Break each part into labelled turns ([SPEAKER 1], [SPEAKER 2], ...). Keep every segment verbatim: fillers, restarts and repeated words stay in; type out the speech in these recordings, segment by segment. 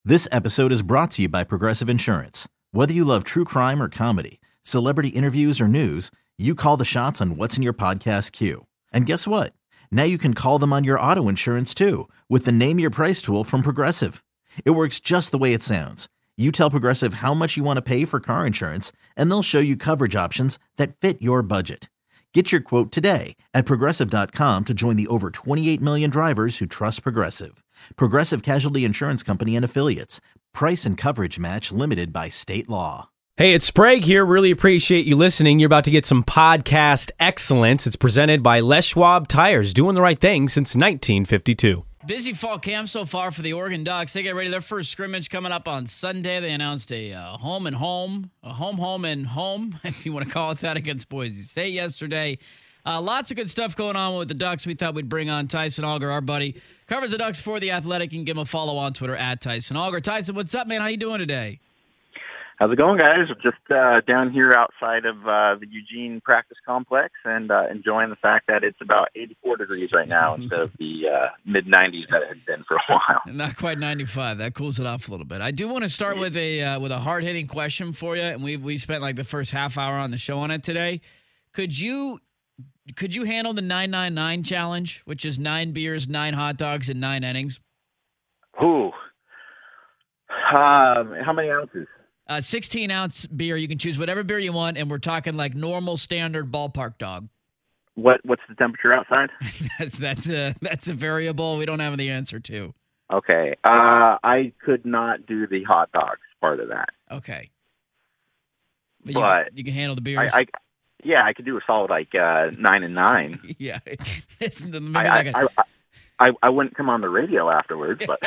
[SPEAKER 1] This episode is brought to you by Progressive Insurance. Whether you love true crime or comedy, celebrity interviews or news, you call the shots on what's in your podcast queue. And guess what? Now you can call them on your auto insurance too with the Name Your Price tool from Progressive. It works just the way it sounds. You tell Progressive how much you want to pay for car insurance, and they'll show you coverage options that fit your budget. Get your quote today at Progressive dot com to join the over twenty-eight million drivers who trust Progressive. Progressive Casualty Insurance Company and Affiliates. Price and coverage match limited by state law.
[SPEAKER 2] Hey, it's Sprague here. Really appreciate you listening. You're about to get some podcast excellence. It's presented by Les Schwab Tires, doing the right thing since nineteen fifty-two.
[SPEAKER 3] Busy fall camp so far for the Oregon Ducks. They get ready. Their first scrimmage coming up on Sunday. They announced a uh, home and home, a home, home, and home, if you want to call it that, against Boise State yesterday. Uh, lots of good stuff going on with the Ducks. We thought we'd bring on Tyson Auger, our buddy. Covers the Ducks for The Athletic. You can give him a follow on Twitter at Tyson Auger. Tyson, what's up, man? How you doing today?
[SPEAKER 4] How's it going, guys? Just uh, down here outside of uh, the Eugene practice complex and uh, enjoying the fact that it's about eighty-four degrees right now instead of the uh, mid nineties that it had been for a while.
[SPEAKER 3] Not quite ninety-five. That cools it off a little bit. I do want to start with a uh, with a hard hitting question for you, and we we spent like the first half hour on the show on it today. Could you could you handle the nine nine nine challenge, which is nine beers, nine hot dogs, and nine innings?
[SPEAKER 4] Ooh. Um, how many ounces?
[SPEAKER 3] Uh, sixteen ounce beer. You can choose whatever beer you want, and we're talking like normal, standard ballpark dog.
[SPEAKER 4] What What's the temperature outside?
[SPEAKER 3] that's that's a that's a variable we don't have the answer to.
[SPEAKER 4] Okay. Uh, I could not do the hot dogs part of that.
[SPEAKER 3] Okay.
[SPEAKER 4] But,
[SPEAKER 3] you, can, you can handle the beers.
[SPEAKER 4] I, I, yeah, I could do a solid like uh, nine and nine.
[SPEAKER 3] yeah. It's the, maybe
[SPEAKER 4] I,
[SPEAKER 3] like a,
[SPEAKER 4] I, I, I, I wouldn't come on the radio afterwards, but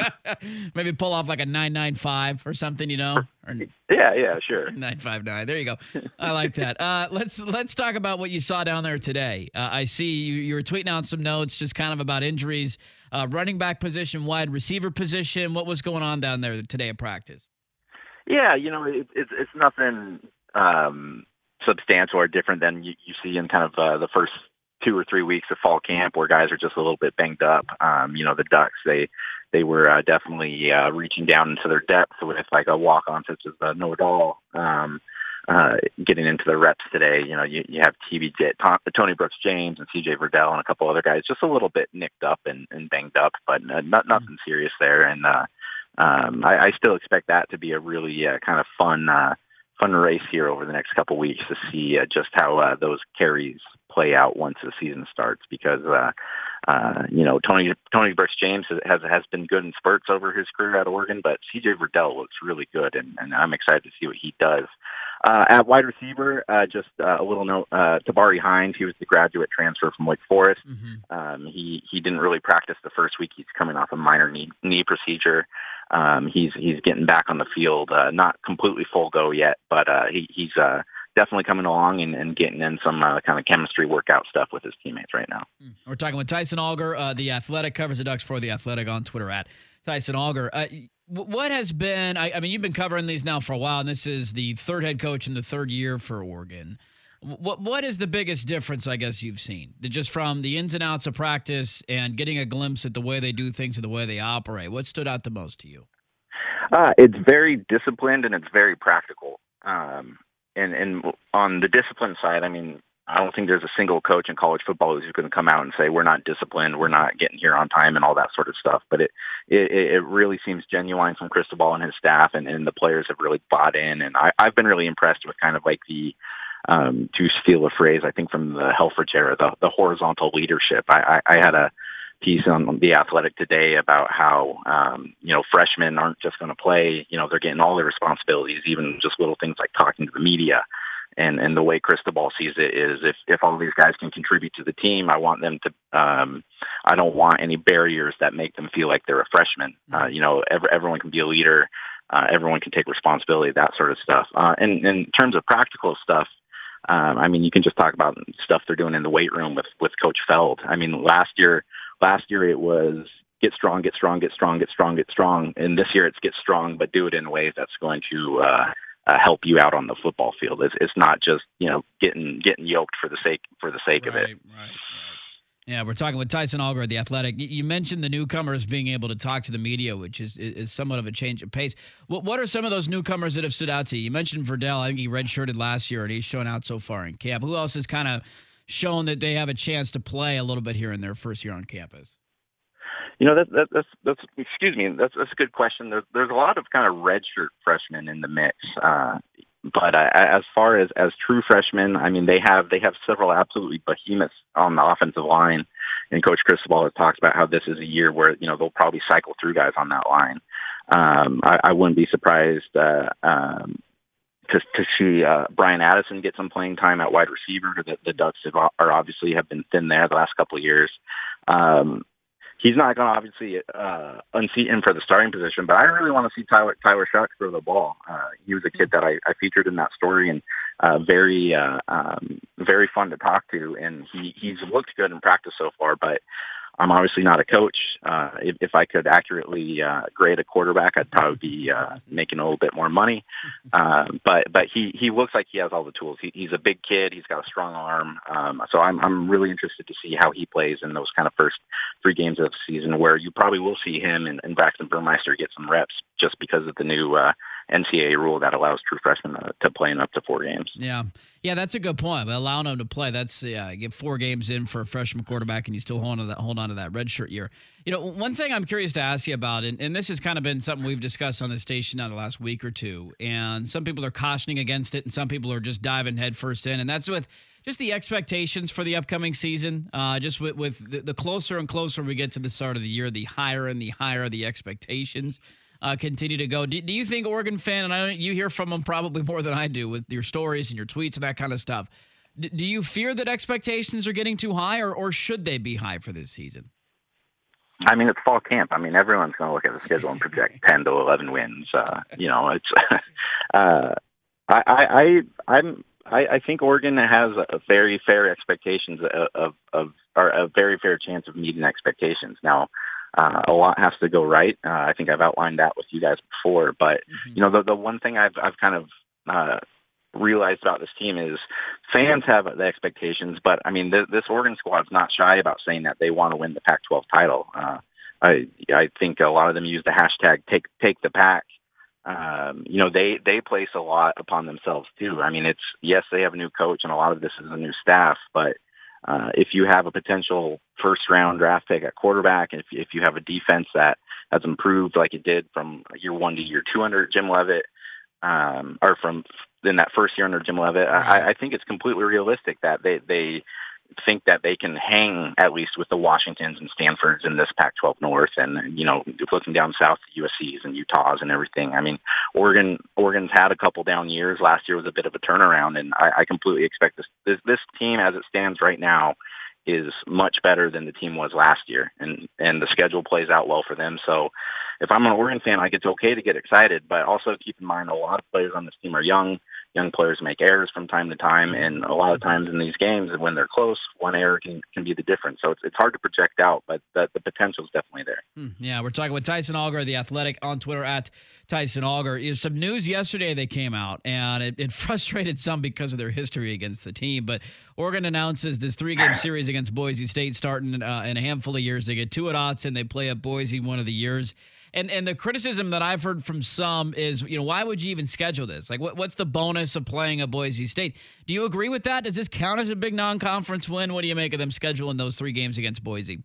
[SPEAKER 3] maybe pull off like a nine nine five or something, you know? Or
[SPEAKER 4] yeah, yeah, sure.
[SPEAKER 3] nine five nine. There you go. I like that. Uh, let's let's talk about what you saw down there today. Uh, I see you, you were tweeting out some notes just kind of about injuries, uh, running back position, wide receiver position. What was going on down there today at practice?
[SPEAKER 4] Yeah, you know, it, it's it's nothing um, substantial or different than you, you see in kind of uh, the first two or three weeks of fall camp where guys are just a little bit banged up. Um, you know, the Ducks, they they were uh, definitely uh, reaching down into their depth with like a walk-on such as uh, Noah Dahl um, uh, getting into the reps today. You know, you, you have T B J, Tom, Tony Brooks-James and C J Verdell and a couple other guys just a little bit nicked up and, and banged up, but uh, not, nothing serious there. And uh, um, I, I still expect that to be a really uh, kind of fun uh, fun race here over the next couple weeks to see uh, just how uh, those carries play out once the season starts, because uh, uh, you know Tony Tony Brooks-James has has been good in spurts over his career at Oregon, but C J Verdell looks really good, and, and I'm excited to see what he does. Uh, at wide receiver, uh, just uh, a little note: uh, Tabari Hines, he was the graduate transfer from Wake Forest. Mm-hmm. Um, he he didn't really practice the first week. He's coming off a minor knee knee procedure. Um, he's he's getting back on the field, uh, not completely full go yet, but uh, he, he's uh, definitely coming along and, and getting in some uh, kind of chemistry workout stuff with his teammates right now.
[SPEAKER 3] We're talking with Tyson Auger, uh, The Athletic, covers the Ducks for The Athletic on Twitter at Tyson Auger. Uh, what has been, I, I mean, you've been covering these now for a while, and this is the third head coach in the third year for Oregon. What What is the biggest difference, I guess, you've seen? Just from the ins and outs of practice and getting a glimpse at the way they do things and the way they operate. What stood out the most to you?
[SPEAKER 4] Uh, it's very disciplined and it's very practical. Um, and, and on the discipline side, I mean, I don't think there's a single coach in college football who's going to come out and say, we're not disciplined, we're not getting here on time and all that sort of stuff. But it it, it really seems genuine from Cristobal and his staff, and, and the players have really bought in. And I, I've been really impressed with kind of like the, um, to steal a phrase, I think from the Helfrich era, the, the horizontal leadership. I, I, I had a piece on The Athletic today about how, um, you know, freshmen aren't just going to play, you know, they're getting all their responsibilities, even just little things like talking to the media. And, and the way Cristobal sees it is if, if all these guys can contribute to the team, I want them to, um, I don't want any barriers that make them feel like they're a freshman. Uh, you know, every, everyone can be a leader. Uh, everyone can take responsibility, that sort of stuff. Uh, and, and in terms of practical stuff, um, I mean, you can just talk about stuff they're doing in the weight room with, with Coach Feld. I mean, last year, last year it was get strong, get strong, get strong, get strong, get strong. And this year it's get strong, but do it in a way that's going to, uh, Uh, help you out on the football field. It's, it's not just, you know, getting getting yoked for the sake for the sake
[SPEAKER 3] right,
[SPEAKER 4] of it.
[SPEAKER 3] Right, right. Yeah, we're talking with Tyson Alger at The Athletic. You mentioned the newcomers being able to talk to the media, which is is somewhat of a change of pace. What what are some of those newcomers that have stood out to you? You mentioned Verdell. I think he redshirted last year, and he's shown out so far in camp. Who else has kind of shown that they have a chance to play a little bit here in their first year on campus?
[SPEAKER 4] You know, that, that, that's that's excuse me, that's that's a good question. There's there's a lot of kind of redshirt freshmen in the mix. Uh, But uh, as far as, as true freshmen, I mean, they have they have several absolutely behemoths on the offensive line, and Coach Cristobal has talked about how this is a year where you know they'll probably cycle through guys on that line. Um, I, I wouldn't be surprised uh, um, to to see uh, Brian Addison get some playing time at wide receiver. The, the Ducks have, are obviously have been thin there the last couple of years. Um, He's not going to obviously uh, unseat him for the starting position, but I really want to see Tyler Tyler Shucks throw the ball. Uh, he was a kid that I, I featured in that story, and uh, very uh, um, very fun to talk to. And he he's looked good in practice so far, but I'm obviously not a coach. Uh, if, if I could accurately uh, grade a quarterback, I'd probably be uh, making a little bit more money. Uh, but but he, he looks like he has all the tools. He, he's a big kid. He's got a strong arm. Um, so I'm I'm really interested to see how he plays in those kind of first three games of the season, where you probably will see him and, and Braxton Burmeister get some reps just because of the new uh, N C double A rule that allows true freshmen to, to play in up to four games.
[SPEAKER 3] Yeah, yeah, that's a good point. But allowing them to play, that's yeah, get four games in for a freshman quarterback, and you still hold on to that hold on to that redshirt year. You know, one thing I'm curious to ask you about, and, and this has kind of been something we've discussed on the station now the last week or two, and some people are cautioning against it, and some people are just diving headfirst in, and that's with just the expectations for the upcoming season. Uh, just with, with the, the closer and closer we get to the start of the year, the higher and the higher the expectations uh, continue to go. Do, do you think, Oregon fan, and I know you hear from them probably more than I do with your stories and your tweets and that kind of stuff, D- do you fear that expectations are getting too high, or, or should they be high for this season?
[SPEAKER 4] I mean, it's fall camp. I mean, everyone's going to look at the schedule and project ten to eleven wins. Uh, you know, it's. uh, I, I, I, I'm. I, I think Oregon has a very fair expectations of, of, of or a very fair chance of meeting expectations. Now, uh, a lot has to go right. Uh, I think I've outlined that with you guys before. But mm-hmm. you know, the the one thing I've I've kind of uh, realized about this team is fans have the expectations, but I mean, th- this Oregon squad's not shy about saying that they want to win the Pac twelve title. Uh, I I think a lot of them use the hashtag take take the Pac. Um, you know, they they place a lot upon themselves too. I mean, it's yes, they have a new coach, and a lot of this is a new staff, but uh, if you have a potential first round draft pick at quarterback, if if you have a defense that has improved like it did from year one to year two under Jim Leavitt, um, or from in that first year under Jim Leavitt, I, I think it's completely realistic that they, they think that they can hang at least with the Washingtons and Stanfords in this Pac twelve North, and you know, looking down south, the U S Cs and Utahs and everything. I mean, Oregon Oregon's had a couple down years. Last year was a bit of a turnaround, and I, I completely expect this, this this team as it stands right now is much better than the team was last year, and and the schedule plays out well for them. So if I'm an Oregon fan, like, it's okay to get excited, but also keep in mind a lot of players on this team are young. Young players make errors from time to time, and a lot of times in these games, when they're close, one error can, can be the difference. So it's it's hard to project out, but the, the potential is definitely there.
[SPEAKER 3] Hmm, yeah, we're talking with Tyson Alger, The Athletic, on Twitter at Tyson Alger. You know, some news yesterday that came out, and it, it frustrated some because of their history against the team, but Oregon announces this three-game series against Boise State starting uh, in a handful of years. They get two at Autzen, they play at Boise one of the years. And and the criticism that I've heard from some is, you know, why would you even schedule this? Like, what, what's the bonus of playing at Boise State? Do you agree with that? Does this count as a big non-conference win? What do you make of them scheduling those three games against Boise?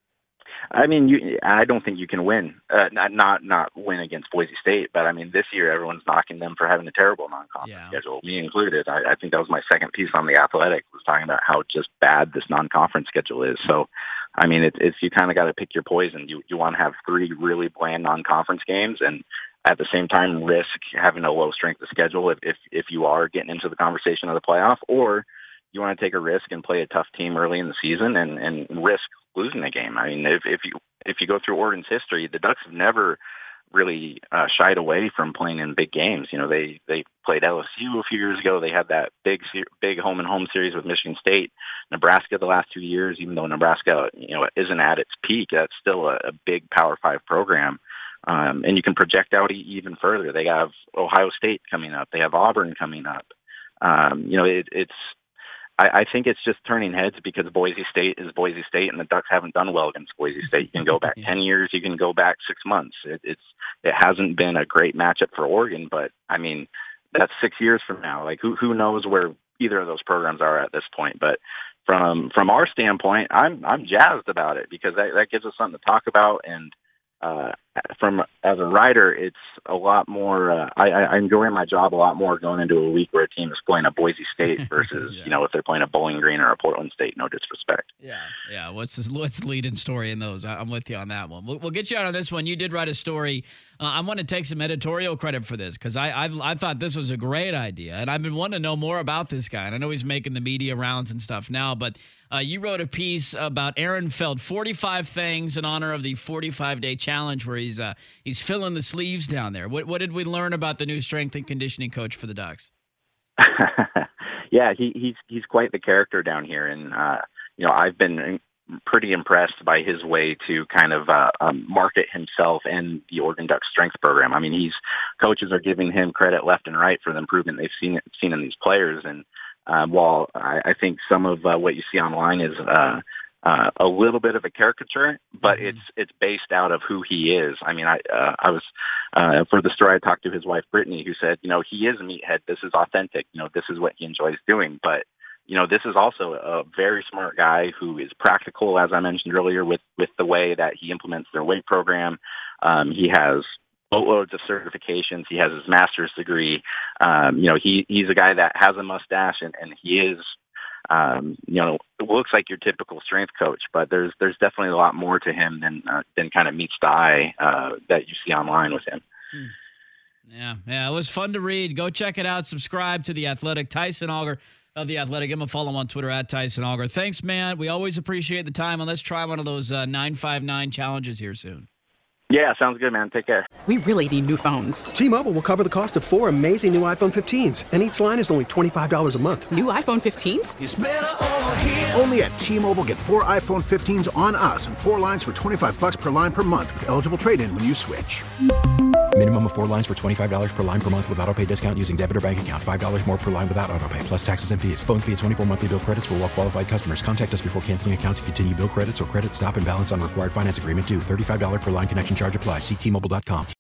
[SPEAKER 4] I mean, you, I don't think you can win, uh, not, not not win against Boise State. But, I mean, this year everyone's knocking them for having a terrible non-conference yeah. schedule, me included. I, I think that was my second piece on The Athletic, was talking about how just bad this non-conference schedule is. So, I mean, it, it's you kind of got to pick your poison. You you want to have three really bland non-conference games, and at the same time risk having a low strength of schedule if, if if you are getting into the conversation of the playoff, or you want to take a risk and play a tough team early in the season and, and risk losing a game. I mean, if, if you if you go through Oregon's history, the Ducks have never really uh, shied away from playing in big games. You know, they they played L S U a few years ago. They had that big big home and home series with Michigan State. Nebraska the last two years, even though Nebraska, you know, isn't at its peak, that's still a, a big Power Five program. Um, and you can project out even further. They have Ohio State coming up. They have Auburn coming up. Um, you know, it, it's I, I think it's just turning heads because Boise State is Boise State, and the Ducks haven't done well against Boise State. You can go back ten years, you can go back six months. It, it's it hasn't been a great matchup for Oregon, but I mean that's six years from now. Like who who knows where either of those programs are at this point? But from from our standpoint, I'm I'm jazzed about it because that that gives us something to talk about. And uh, from as a writer, it's a lot more. Uh, I, I enjoy my job a lot more going into a week where a team is playing a Boise State versus yeah. you know if they're playing a Bowling Green or a Portland State. No disrespect.
[SPEAKER 3] Yeah, yeah. What's this, what's the lead-in story in those? I'm with you on that one. We'll, we'll get you out on this one. You did write a story. Uh, I want to take some editorial credit for this because I, I I thought this was a great idea, and I've been wanting to know more about this guy. And I know he's making the media rounds and stuff now, but uh, you wrote a piece about Aaron Feld, forty-five things in honor of the forty-five day challenge, where he's uh, he's filling the sleeves down there. What what did we learn about the new strength and conditioning coach for the Ducks?
[SPEAKER 4] yeah, he, he's he's quite the character down here, and uh, you know I've been pretty impressed by his way to kind of uh, um, market himself and the Oregon Ducks strength program. I mean, he's coaches are giving him credit left and right for the improvement they've seen seen in these players. And uh, while I, I think some of uh, what you see online is uh, uh, a little bit of a caricature, but mm-hmm. it's it's based out of who he is. I mean, I uh, I was uh, for the story I talked to his wife Brittany, who said, you know, he is a meathead. This is authentic. You know, this is what he enjoys doing, but you know, this is also a very smart guy who is practical, as I mentioned earlier, with, with the way that he implements their weight program. Um, he has boatloads of certifications. He has his master's degree. Um, you know, he he's a guy that has a mustache, and, and he is, um, you know, it looks like your typical strength coach, but there's there's definitely a lot more to him than uh, than kind of meets the eye uh, that you see online with him.
[SPEAKER 3] Hmm. Yeah, yeah, it was fun to read. Go check it out. Subscribe to The Athletic. Tyson Auger of The Athletic. Give him a follow on Twitter at Tyson Auger. Thanks, man. We always appreciate the time, and let's try one of those uh, nine five nine challenges here soon.
[SPEAKER 4] Yeah, sounds good, man. Take care.
[SPEAKER 5] We really need new phones.
[SPEAKER 6] T-Mobile will cover the cost of four amazing new iPhone fifteens, and each line is only twenty-five dollars a month.
[SPEAKER 5] New iPhone fifteens?
[SPEAKER 7] It's better over here. Only at T-Mobile, get four iPhone fifteens on us and four lines for twenty-five dollars per line per month with eligible trade-in when you switch.
[SPEAKER 8] Minimum of four lines for twenty-five dollars per line per month with autopay discount using debit or bank account. five dollars more per line without autopay, plus taxes and fees. Phone fee at twenty-four monthly bill credits for well-qualified customers. Contact us before canceling account to continue bill credits or credit stop and balance on required finance agreement due. thirty-five dollars per line connection charge applies. See T Mobile dot com.